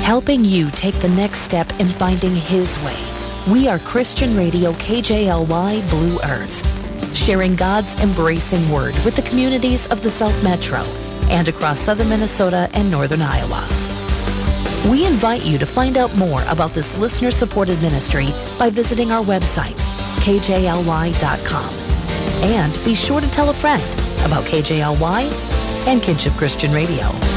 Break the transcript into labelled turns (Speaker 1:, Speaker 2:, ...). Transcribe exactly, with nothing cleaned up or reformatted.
Speaker 1: helping you take the next step in finding His way. We are Christian Radio K J L Y Blue Earth, sharing God's embracing word with the communities of the South Metro and across southern Minnesota and northern Iowa. We invite you to find out more about this listener-supported ministry by visiting our website, K J L Y dot com. And be sure to tell a friend about K J L Y and Kinship Christian Radio.